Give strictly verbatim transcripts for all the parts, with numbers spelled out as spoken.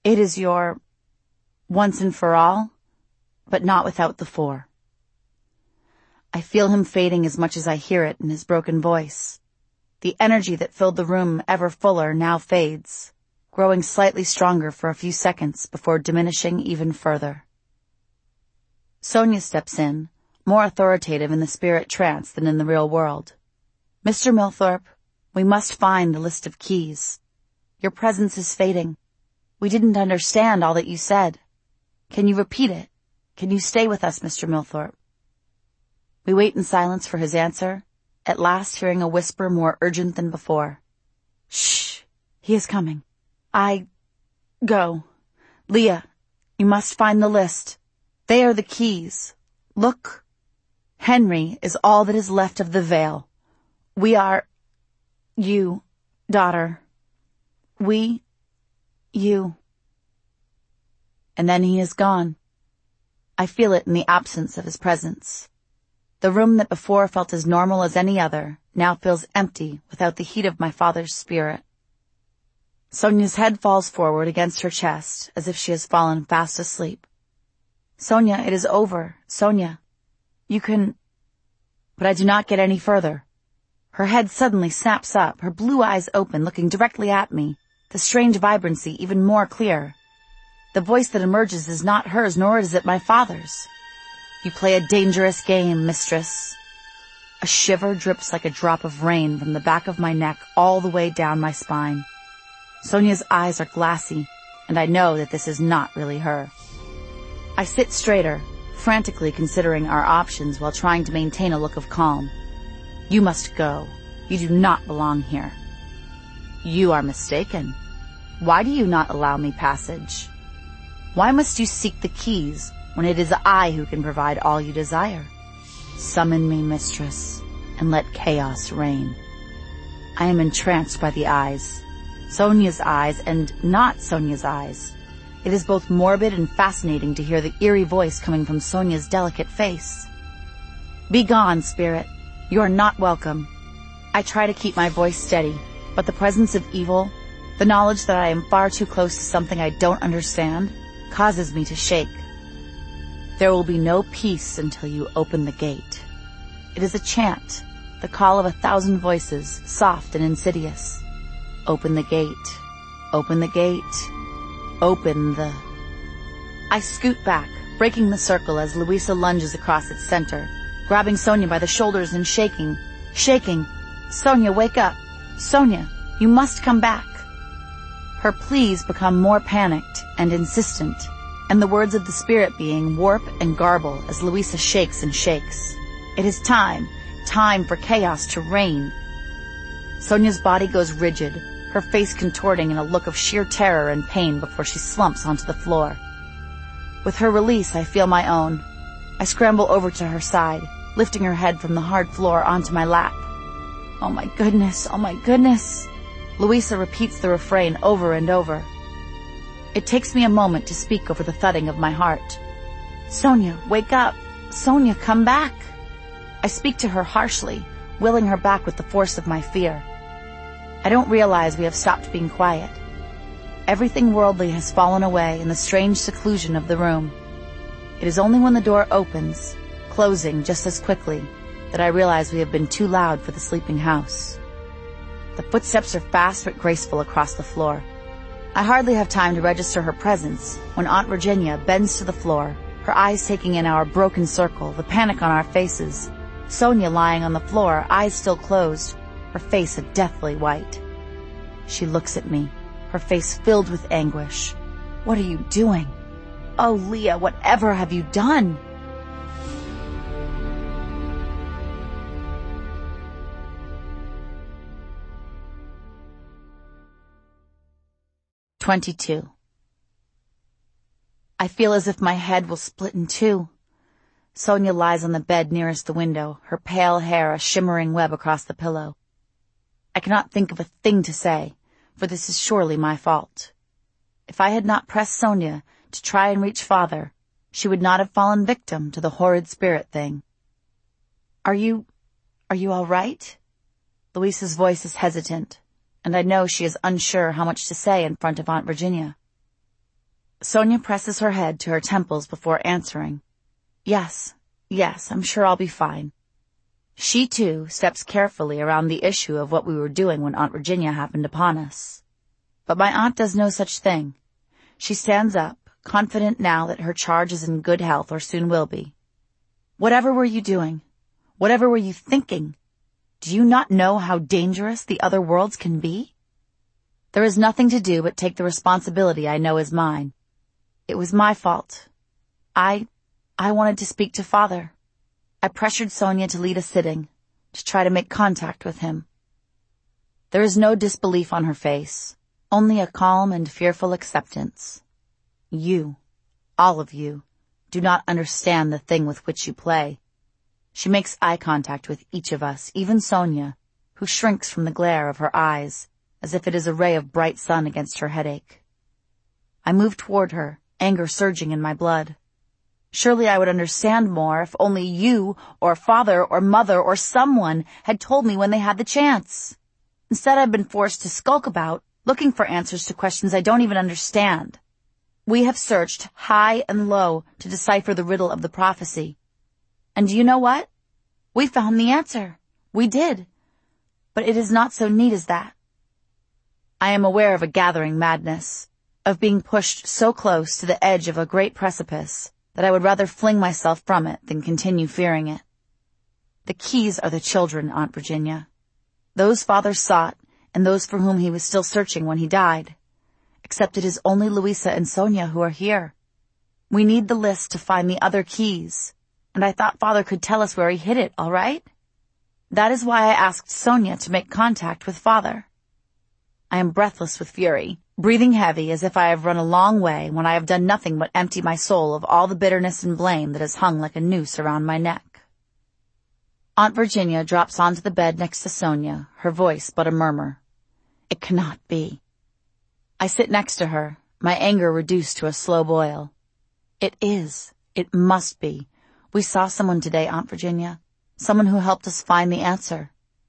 It is your once and for all, but not without the four. I feel him fading as much as I hear it in his broken voice. The energy that filled the room ever fuller now fades, growing slightly stronger for a few seconds before diminishing even further. Sonia steps in, more authoritative in the spirit trance than in the real world. Mister Milthorpe, we must find the list of keys. Your presence is fading. We didn't understand all that you said. Can you repeat it? Can you stay with us, Mister Milthorpe? We wait in silence for his answer, at last hearing a whisper more urgent than before. Shh! He is coming. I... Go. Leah, you must find the list. They are the keys. Look. Henry is all that is left of the veil. We are... You, daughter. We... You. And then he is gone. I feel it in the absence of his presence. The room that before felt as normal as any other now feels empty without the heat of my father's spirit. Sonia's head falls forward against her chest as if she has fallen fast asleep. Sonia, it is over. Sonia, you can... But I do not get any further. Her head suddenly snaps up, her blue eyes open, looking directly at me, the strange vibrancy even more clear. The voice that emerges is not hers, nor is it my father's. You play a dangerous game, mistress. A shiver drips like a drop of rain from the back of my neck all the way down my spine. Sonia's eyes are glassy, and I know that this is not really her. I sit straighter, frantically considering our options while trying to maintain a look of calm. You must go. You do not belong here. You are mistaken. Why do you not allow me passage? Why must you seek the keys when it is I who can provide all you desire? Summon me, mistress, and let chaos reign. I am entranced by the eyes. Sonia's eyes and not Sonia's eyes. It is both morbid and fascinating to hear the eerie voice coming from Sonia's delicate face. Be gone, spirit. You are not welcome. I try to keep my voice steady, but the presence of evil, the knowledge that I am far too close to something I don't understand, causes me to shake. There will be no peace until you open the gate. It is a chant, the call of a thousand voices, soft and insidious. Open the gate. Open the gate. Open the... I scoot back, breaking the circle as Louisa lunges across its center, grabbing Sonia by the shoulders and shaking, shaking. Sonia, wake up. Sonia, you must come back. Her pleas become more panicked and insistent, and the words of the spirit being warp and garble as Louisa shakes and shakes. It is time, time for chaos to reign. Sonia's body goes rigid, her face contorting in a look of sheer terror and pain before she slumps onto the floor. With her release, I feel my own. I scramble over to her side, lifting her head from the hard floor onto my lap. Oh my goodness, oh my goodness. Louisa repeats the refrain over and over. It takes me a moment to speak over the thudding of my heart. Sonia, wake up. Sonia, come back. I speak to her harshly, willing her back with the force of my fear. I don't realize we have stopped being quiet. Everything worldly has fallen away in the strange seclusion of the room. It is only when the door opens, closing just as quickly, that I realize we have been too loud for the sleeping house. The footsteps are fast but graceful across the floor. I hardly have time to register her presence when Aunt Virginia bends to the floor, her eyes taking in our broken circle, the panic on our faces. Sonia lying on the floor, eyes still closed, her face a deathly white. She looks at me, her face filled with anguish. What are you doing? Oh, Leah, whatever have you done? Twenty-two. I feel as if my head will split in two. Sonia lies on the bed nearest the window, her pale hair a shimmering web across the pillow. I cannot think of a thing to say, for this is surely my fault. If I had not pressed Sonia to try and reach Father, she would not have fallen victim to the horrid spirit thing. Are you... are you all right? Louisa's voice is hesitant, and I know she is unsure how much to say in front of Aunt Virginia. Sonia presses her head to her temples before answering. Yes, yes, I'm sure I'll be fine. She, too, steps carefully around the issue of what we were doing when Aunt Virginia happened upon us. But my aunt does no such thing. She stands up, confident now that her charge is in good health or soon will be. Whatever were you doing? Whatever were you thinking? Do you not know how dangerous the other worlds can be? There is nothing to do but take the responsibility I know is mine. It was my fault. I, I wanted to speak to Father. I pressured Sonia to lead a sitting, to try to make contact with him. There is no disbelief on her face, only a calm and fearful acceptance. You, all of you, do not understand the thing with which you play. She makes eye contact with each of us, even Sonia, who shrinks from the glare of her eyes, as if it is a ray of bright sun against her headache. I move toward her, anger surging in my blood. Surely I would understand more if only you, or Father, or Mother, or someone had told me when they had the chance. Instead, I've been forced to skulk about, looking for answers to questions I don't even understand. We have searched high and low to decipher the riddle of the prophecy. And do you know what? We found the answer. We did. But it is not so neat as that. I am aware of a gathering madness, of being pushed so close to the edge of a great precipice that I would rather fling myself from it than continue fearing it. The keys are the children, Aunt Virginia. Those Father sought, and those for whom he was still searching when he died. Except it is only Louisa and Sonia who are here. We need the list to find the other keys, and I thought Father could tell us where he hid it, all right? That is why I asked Sonia to make contact with Father. I am breathless with fury, breathing heavy as if I have run a long way when I have done nothing but empty my soul of all the bitterness and blame that has hung like a noose around my neck. Aunt Virginia drops onto the bed next to Sonia, her voice but a murmur. It cannot be. I sit next to her, my anger reduced to a slow boil. It is. It must be. We saw someone today, Aunt Virginia. Someone who helped us find the answer.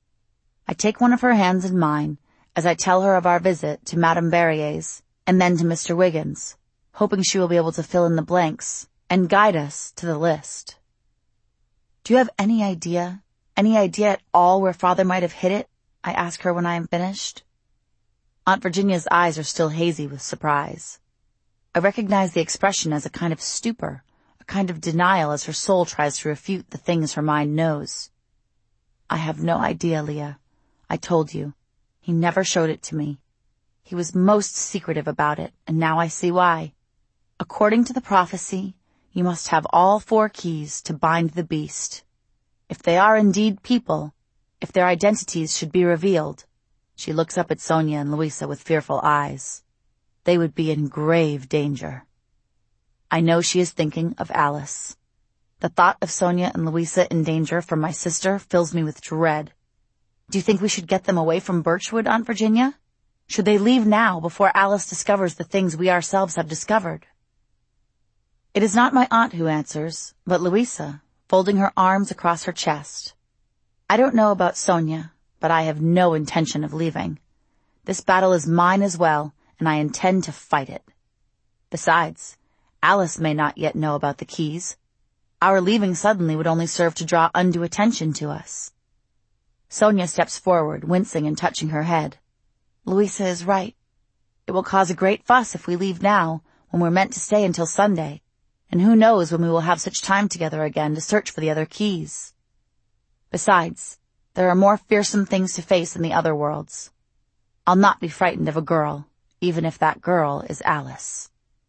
I take one of her hands in mine as I tell her of our visit to Madame Barrier's and then to Mister Wiggins, hoping she will be able to fill in the blanks and guide us to the list. Do you have any idea, any idea at all where Father might have hid it? I ask her when I am finished. Aunt Virginia's eyes are still hazy with surprise. I recognize the expression as a kind of stupor, a kind of denial as her soul tries to refute the things her mind knows. I have no idea, Leah. I told you. He never showed it to me. He was most secretive about it, and now I see why. According to the prophecy, you must have all four keys to bind the beast. If they are indeed people, if their identities should be revealed, she looks up at Sonia and Louisa with fearful eyes. They would be in grave danger. I know she is thinking of Alice. The thought of Sonia and Louisa in danger from my sister fills me with dread. Do you think we should get them away from Birchwood, Aunt Virginia? Should they leave now before Alice discovers the things we ourselves have discovered? It is not my aunt who answers, but Louisa, folding her arms across her chest. I don't know about Sonia, but I have no intention of leaving. This battle is mine as well, and I intend to fight it. Besides, Alice may not yet know about the keys. Our leaving suddenly would only serve to draw undue attention to us. Sonia steps forward, wincing and touching her head. Louisa is right. It will cause a great fuss if we leave now, when we're meant to stay until Sunday, and who knows when we will have such time together again to search for the other keys. Besides, there are more fearsome things to face in the other worlds. I'll not be frightened of a girl, even if that girl is Alice.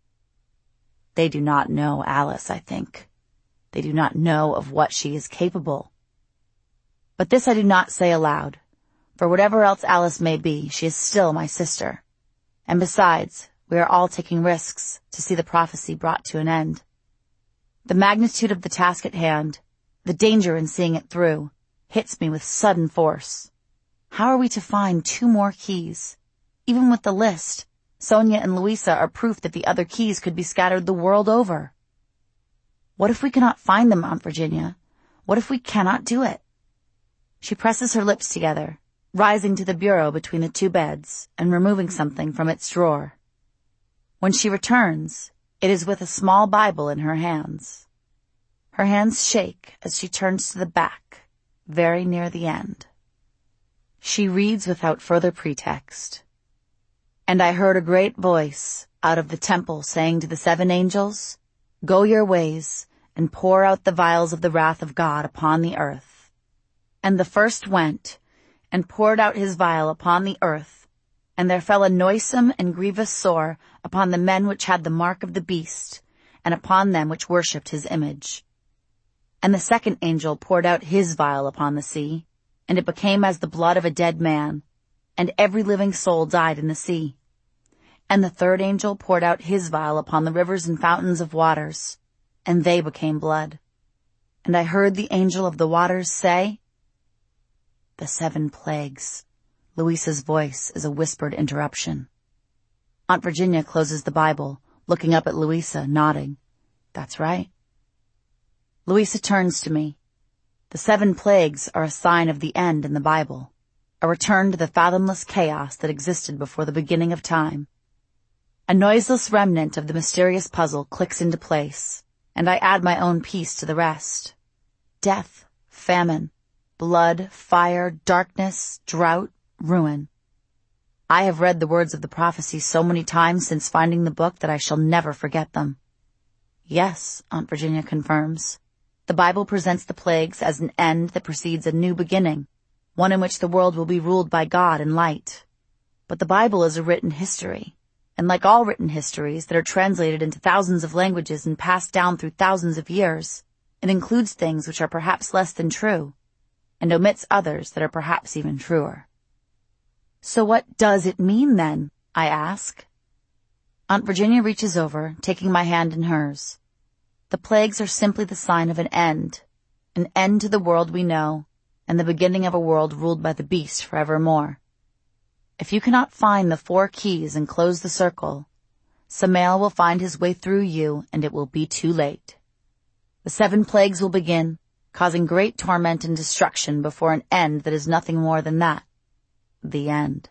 They do not know Alice, I think. They do not know of what she is capable. But this I do not say aloud, for whatever else Alice may be, she is still my sister. And besides, we are all taking risks to see the prophecy brought to an end. The magnitude of the task at hand, the danger in seeing it through, hits me with sudden force. How are we to find two more keys? Even with the list, Sonia and Louisa are proof that the other keys could be scattered the world over. What if we cannot find them, Aunt Virginia? What if we cannot do it? She presses her lips together, rising to the bureau between the two beds and removing something from its drawer. When she returns, It is with a small Bible in her hands. Her hands shake as she turns to the back, very near the end. She reads without further pretext. "And I heard a great voice out of the temple saying to the seven angels, 'Go your ways, and pour out the vials of the wrath of God upon the earth.' And the first went, and poured out his vial upon the earth, and there fell a noisome and grievous sore upon the men which had the mark of the beast, and upon them which worshipped his image. And the second angel poured out his vial upon the sea, and it became as the blood of a dead man, and every living soul died in the sea. And the third angel poured out his vial upon the rivers and fountains of waters, and they became blood. And I heard the angel of the waters say," "The seven plagues." Louisa's voice is a whispered interruption. Aunt Virginia closes the Bible, looking up at Louisa, nodding. "That's right." Louisa turns to me. "The seven plagues are a sign of the end in the Bible, a return to the fathomless chaos that existed before the beginning of time. A noiseless remnant of the mysterious puzzle clicks into place, and I add my own piece to the rest. Death, famine, blood, fire, darkness, drought, ruin. I have read the words of the prophecy so many times since finding the book that I shall never forget them." "Yes," Aunt Virginia confirms. "The Bible presents the plagues as an end that precedes a new beginning, one in which the world will be ruled by God and light. But the Bible is a written history, and like all written histories that are translated into thousands of languages and passed down through thousands of years, it includes things which are perhaps less than true, and omits others that are perhaps even truer." "So what does it mean then?" I ask. Aunt Virginia reaches over, taking my hand in hers. "The plagues are simply the sign of an end, an end to the world we know, and the beginning of a world ruled by the beast forevermore. If you cannot find the four keys and close the circle, Samael will find his way through you, and it will be too late. The seven plagues will begin, causing great torment and destruction before an end that is nothing more than that. The end."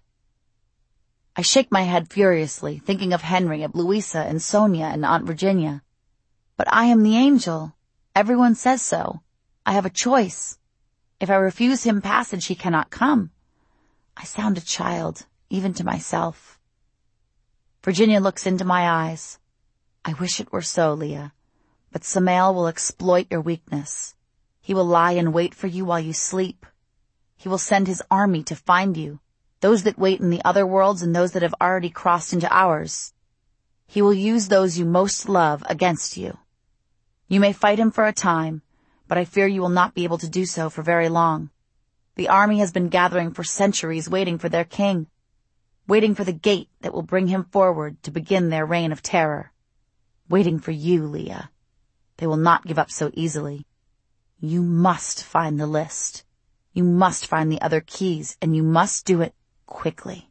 I shake my head furiously, thinking of Henry, of Louisa and Sonia and Aunt Virginia. "But I am the angel. Everyone says so. I have a choice. If I refuse him passage, he cannot come. I sound a child, even to myself." Virginia looks into my eyes. "I wish it were so, Leah. But Samael will exploit your weakness. He will lie in wait for you while you sleep. He will send his army to find you, those that wait in the other worlds and those that have already crossed into ours. He will use those you most love against you. You may fight him for a time, but I fear you will not be able to do so for very long. The army has been gathering for centuries, waiting for their king, waiting for the gate that will bring him forward to begin their reign of terror. Waiting for you, Leah. They will not give up so easily. You must find the list. You must find the other keys, and you must do it quickly."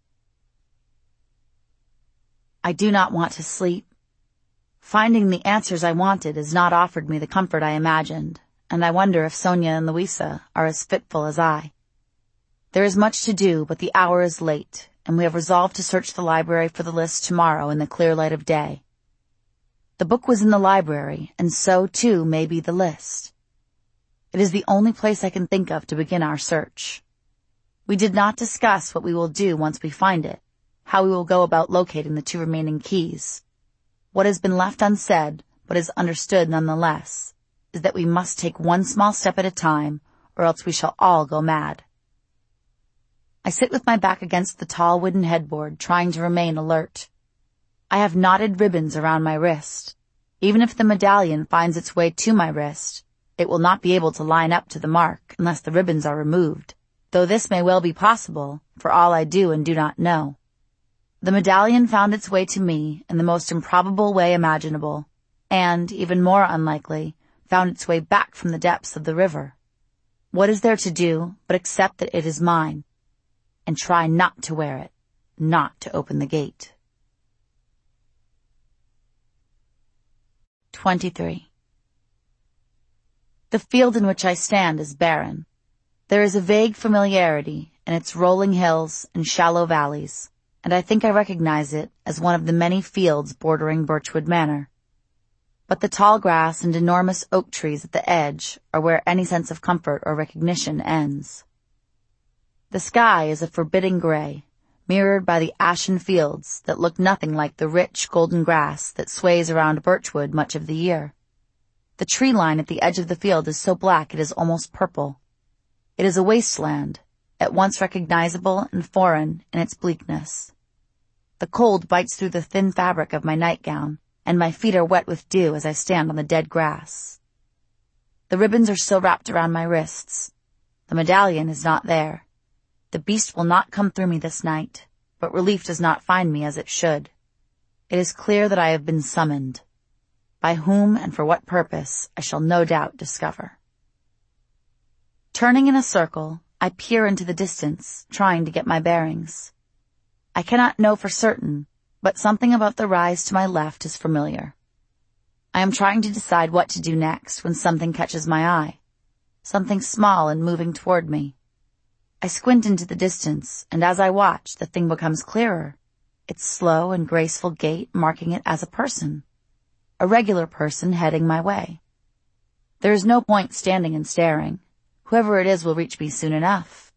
I do not want to sleep. Finding the answers I wanted has not offered me the comfort I imagined, and I wonder if Sonia and Louisa are as fitful as I. There is much to do, but the hour is late, and we have resolved to search the library for the list tomorrow in the clear light of day. The book was in the library, and so, too, may be the list. It is the only place I can think of to begin our search. We did not discuss what we will do once we find it, how we will go about locating the two remaining keys. What has been left unsaid, but is understood nonetheless, is that we must take one small step at a time, or else we shall all go mad. I sit with my back against the tall wooden headboard, trying to remain alert. I have knotted ribbons around my wrist. Even if the medallion finds its way to my wrist, it will not be able to line up to the mark unless the ribbons are removed, though this may well be possible, for all I do and do not know. The medallion found its way to me in the most improbable way imaginable, and, even more unlikely, found its way back from the depths of the river. What is there to do but accept that it is mine, and try not to wear it, not to open the gate? twenty-three. The field in which I stand is barren. There is a vague familiarity in its rolling hills and shallow valleys, and I think I recognize it as one of the many fields bordering Birchwood Manor. But the tall grass and enormous oak trees at the edge are where any sense of comfort or recognition ends. The sky is a forbidding gray, mirrored by the ashen fields that look nothing like the rich golden grass that sways around Birchwood much of the year. The tree line at the edge of the field is so black it is almost purple. It is a wasteland, at once recognizable and foreign in its bleakness. The cold bites through the thin fabric of my nightgown, and my feet are wet with dew as I stand on the dead grass. The ribbons are still wrapped around my wrists. The medallion is not there. The beast will not come through me this night, but relief does not find me as it should. It is clear that I have been summoned. By whom and for what purpose, I shall no doubt discover. Turning in a circle, I peer into the distance, trying to get my bearings. I cannot know for certain, but something about the rise to my left is familiar. I am trying to decide what to do next when something catches my eye. Something small and moving toward me. I squint into the distance, and as I watch, the thing becomes clearer, its slow and graceful gait marking it as a person. A regular person heading my way. There is no point standing and staring. Whoever it is will reach me soon enough.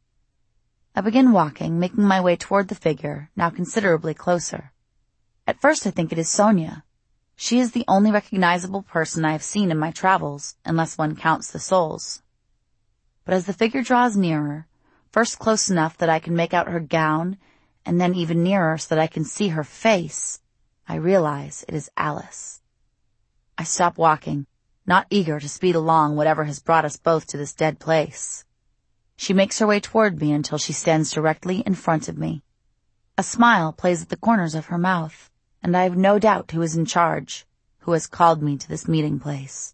I begin walking, making my way toward the figure, now considerably closer. At first I think it is Sonia. She is the only recognizable person I have seen in my travels, unless one counts the souls. But as the figure draws nearer, first close enough that I can make out her gown, and then even nearer so that I can see her face, I realize it is Alice. I stop walking, not eager to speed along whatever has brought us both to this dead place. She makes her way toward me until she stands directly in front of me. A smile plays at the corners of her mouth, and I have no doubt who is in charge, who has called me to this meeting place.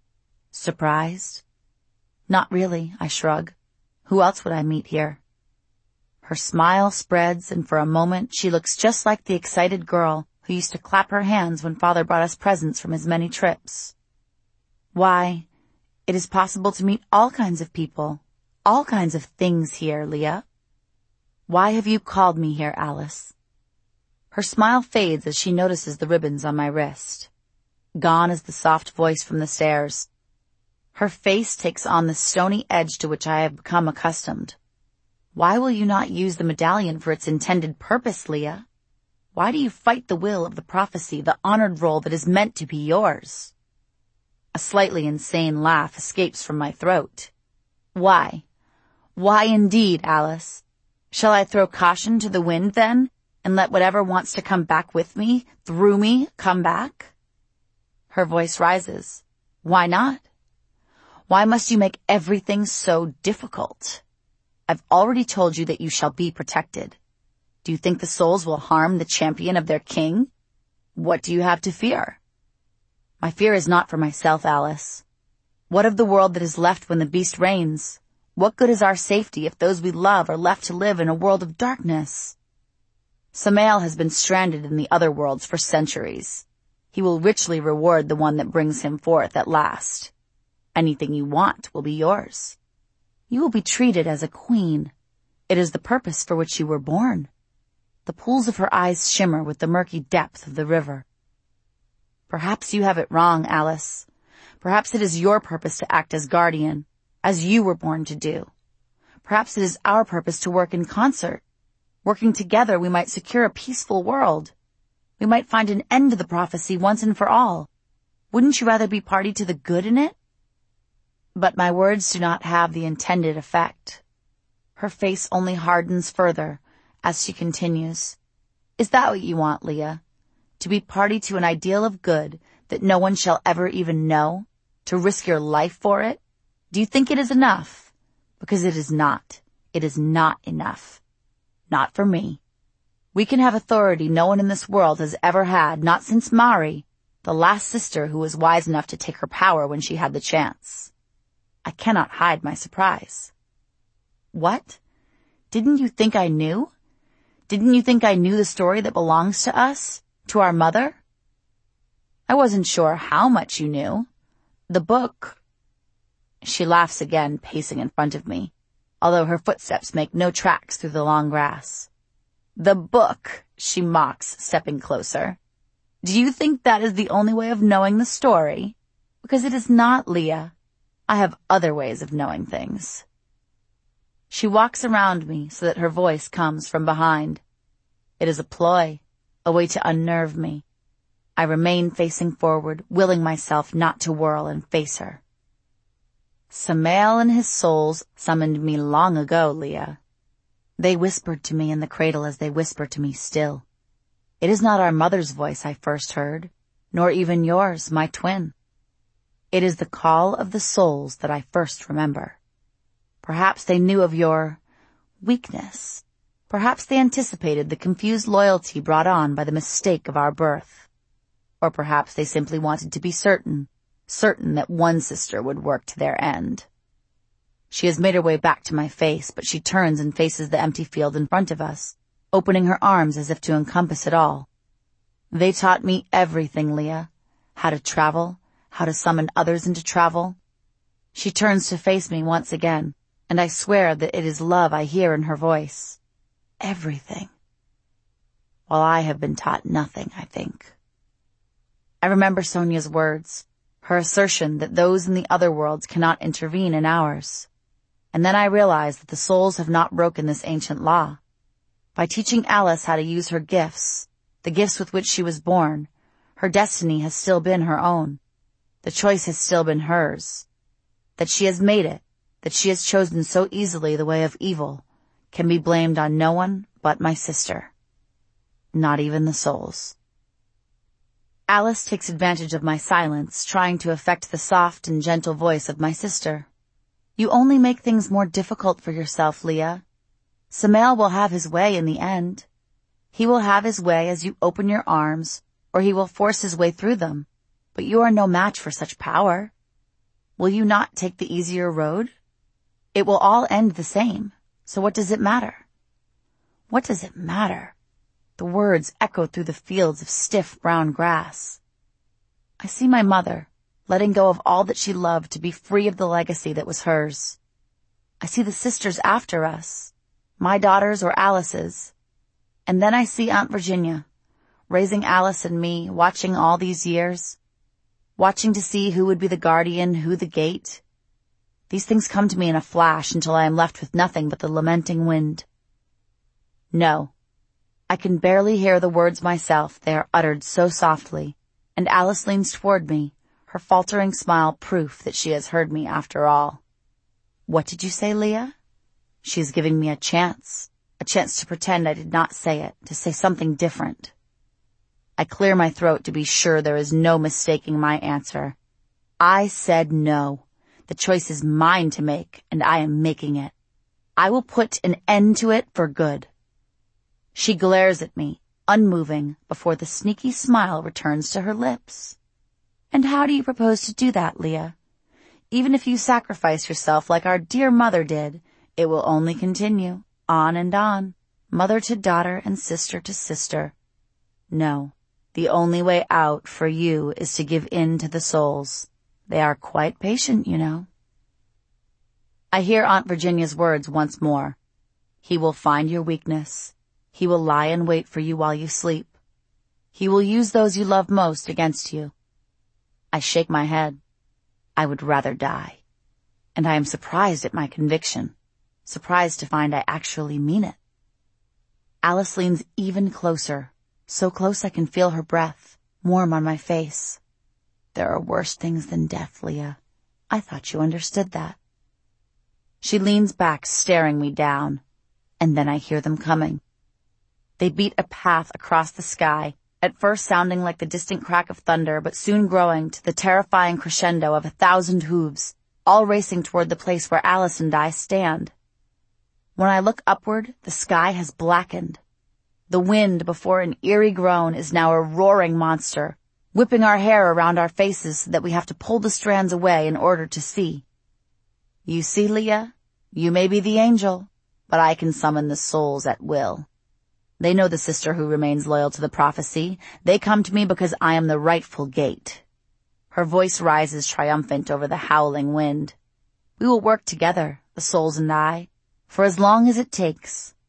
Surprised? Not really, I shrug. Who else would I meet here? Her smile spreads, and for a moment she looks just like the excited girl who used to clap her hands when Father brought us presents from his many trips. Why, it is possible to meet all kinds of people, all kinds of things here, Leah. Why have you called me here, Alice? Her smile fades as she notices the ribbons on my wrist. Gone is the soft voice from the stairs. Her face takes on the stony edge to which I have become accustomed. Why will you not use the medallion for its intended purpose, Leah? Why do you fight the will of the prophecy, the honored role that is meant to be yours? A slightly insane laugh escapes from my throat. Why? Why indeed, Alice? Shall I throw caution to the wind, then, and let whatever wants to come back with me, through me, come back? Her voice rises. Why not? Why must you make everything so difficult? I've already told you that you shall be protected. Do you think the souls will harm the champion of their king? What do you have to fear? My fear is not for myself, Alice. What of the world that is left when the beast reigns? What good is our safety if those we love are left to live in a world of darkness? Samael has been stranded in the other worlds for centuries. He will richly reward the one that brings him forth at last. Anything you want will be yours. You will be treated as a queen. It is the purpose for which you were born. The pools of her eyes shimmer with the murky depth of the river. Perhaps you have it wrong, Alice. Perhaps it is your purpose to act as guardian, as you were born to do. Perhaps it is our purpose to work in concert. Working together, we might secure a peaceful world. We might find an end to the prophecy once and for all. Wouldn't you rather be party to the good in it? But my words do not have the intended effect. Her face only hardens further as she continues. Is that what you want, Leah? To be party to an ideal of good that no one shall ever even know? To risk your life for it? Do you think it is enough? Because it is not. It is not enough. Not for me. We can have authority no one in this world has ever had, not since Mari, the last sister who was wise enough to take her power when she had the chance. I cannot hide my surprise. What? Didn't you think I knew? Didn't you think I knew the story that belongs to us, to our mother? I wasn't sure how much you knew. The book... She laughs again, pacing in front of me, although her footsteps make no tracks through the long grass. The book, she mocks, stepping closer. Do you think that is the only way of knowing the story? Because it is not, Leah. I have other ways of knowing things. She walks around me so that her voice comes from behind. It is a ploy, a way to unnerve me. I remain facing forward, willing myself not to whirl and face her. Samael and his souls summoned me long ago, Leah. They whispered to me in the cradle as they whisper to me still. It is not our mother's voice I first heard, nor even yours, my twin. It is the call of the souls that I first remember. Perhaps they knew of your weakness. Perhaps they anticipated the confused loyalty brought on by the mistake of our birth. Or perhaps they simply wanted to be certain, certain that one sister would work to their end. She has made her way back to my face, but she turns and faces the empty field in front of us, opening her arms as if to encompass it all. They taught me everything, Leah. How to travel, how to summon others into travel. She turns to face me once again, and I swear that it is love I hear in her voice. Everything. While I have been taught nothing, I think. I remember Sonia's words, her assertion that those in the other worlds cannot intervene in ours. And then I realize that the souls have not broken this ancient law. By teaching Alice how to use her gifts, the gifts with which she was born, her destiny has still been her own. The choice has still been hers. That she has made it, that she has chosen so easily the way of evil, can be blamed on no one but my sister. Not even the souls. Alice takes advantage of my silence, trying to affect the soft and gentle voice of my sister. You only make things more difficult for yourself, Leah. Samael will have his way in the end. He will have his way as you open your arms, or he will force his way through them. But you are no match for such power. Will you not take the easier road? It will all end the same, so what does it matter? What does it matter? The words echo through the fields of stiff brown grass. I see my mother, letting go of all that she loved to be free of the legacy that was hers. I see the sisters after us, my daughters or Alice's. And then I see Aunt Virginia, raising Alice and me, watching all these years, watching to see who would be the guardian, who the gate. These things come to me in a flash until I am left with nothing but the lamenting wind. No, I can barely hear the words myself, they are uttered so softly, and Alice leans toward me, her faltering smile proof that she has heard me after all. What did you say, Leah? She is giving me a chance, a chance to pretend I did not say it, to say something different. I clear my throat to be sure there is no mistaking my answer. I said no. The choice is mine to make, and I am making it. I will put an end to it for good. She glares at me, unmoving, before the sneaky smile returns to her lips. And how do you propose to do that, Leah? Even if you sacrifice yourself like our dear mother did, it will only continue, on and on, mother to daughter and sister to sister. No, the only way out for you is to give in to the souls. They are quite patient, you know. I hear Aunt Virginia's words once more. He will find your weakness. He will lie in wait for you while you sleep. He will use those you love most against you. I shake my head. I would rather die. And I am surprised at my conviction, surprised to find I actually mean it. Alice leans even closer, so close I can feel her breath, warm on my face. There are worse things than death, Leah. I thought you understood that. She leans back, staring me down, and then I hear them coming. They beat a path across the sky, at first sounding like the distant crack of thunder, but soon growing to the terrifying crescendo of a thousand hooves, all racing toward the place where Alice and I stand. When I look upward, the sky has blackened. The wind, before an eerie groan, is now a roaring monster, whipping our hair around our faces so that we have to pull the strands away in order to see. You see, Leah, you may be the angel, but I can summon the souls at will. They know the sister who remains loyal to the prophecy. They come to me because I am the rightful gate. Her voice rises triumphant over the howling wind. We will work together, the souls and I, for as long as it takes.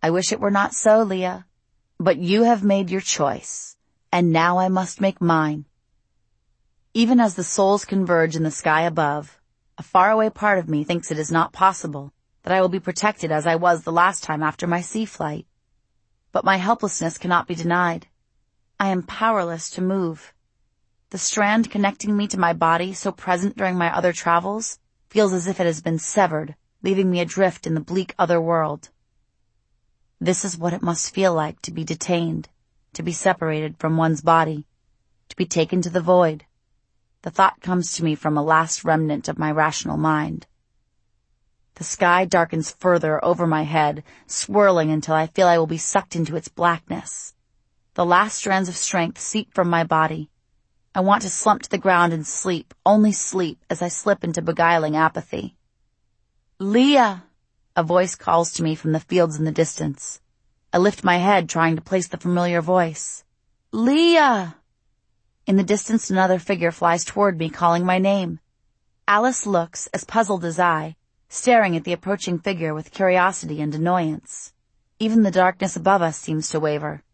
I wish it were not so, Leah. But you have made your choice, and now I must make mine. Even as the souls converge in the sky above, a faraway part of me thinks it is not possible that I will be protected as I was the last time after my sea flight. But my helplessness cannot be denied. I am powerless to move. The strand connecting me to my body, so present during my other travels, feels as if it has been severed, leaving me adrift in the bleak other world. This is what it must feel like to be detained, to be separated from one's body, to be taken to the void. The thought comes to me from a last remnant of my rational mind. The sky darkens further over my head, swirling until I feel I will be sucked into its blackness. The last strands of strength seep from my body. I want to slump to the ground and sleep, only sleep, as I slip into beguiling apathy. Leah! A voice calls to me from the fields in the distance. I lift my head, trying to place the familiar voice. Leah! In the distance, another figure flies toward me, calling my name. Alice looks, as puzzled as I, staring at the approaching figure with curiosity and annoyance. Even the darkness above us seems to waver,